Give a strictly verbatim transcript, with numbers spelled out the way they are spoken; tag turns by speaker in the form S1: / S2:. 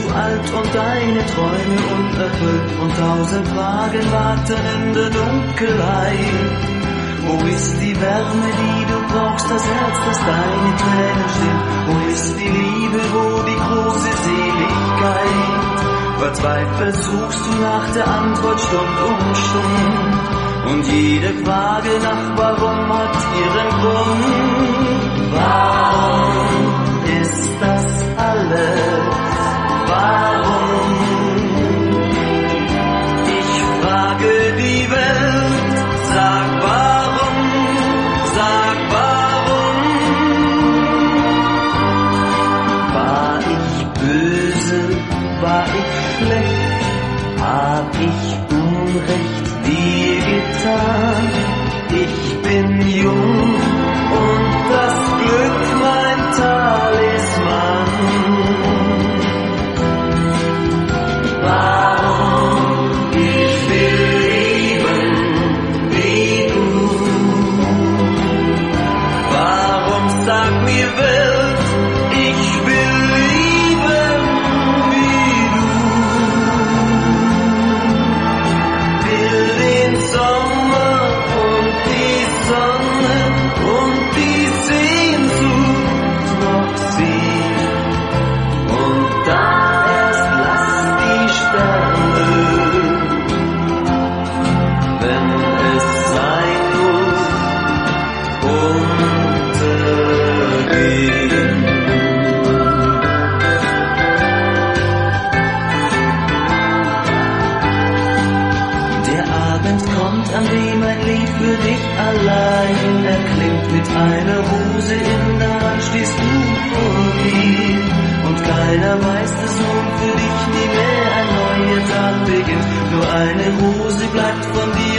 S1: alt und deine Träume unerfüllt und tausend Fragen warten in der Dunkelheit. Wo ist die Wärme, die du brauchst, das Herz, das deine Tränen stillt? Wo ist die Liebe, wo die große Seligkeit? Verzweifelt suchst du nach der Antwort Stund um Stund. Und jede Frage nach warum hat ihren Grund. Warum ist das alles? Warum? Ich frage die Welt, sag warum, sag warum. War ich böse, war ich schlecht, hab ich Unrecht dir getan? Ich bin jung und das Glück mein Talisman. Warum ich will leben wie du? Warum sag mir Welt, ich will lieben wie du? Will den Sommer und die Sonne und die Sehnsucht noch sehen. Und dann erst lass die Sterne, wenn es sein muss, untergehen. Der Abend kommt, an dem ein Lied für dich allein erklingt. Mit einer Rose in der Hand stehst du vor mir. Und keiner weiß, dass nun für dich nie mehr ein neuer Tag beginnt. Nur eine Rose bleibt von dir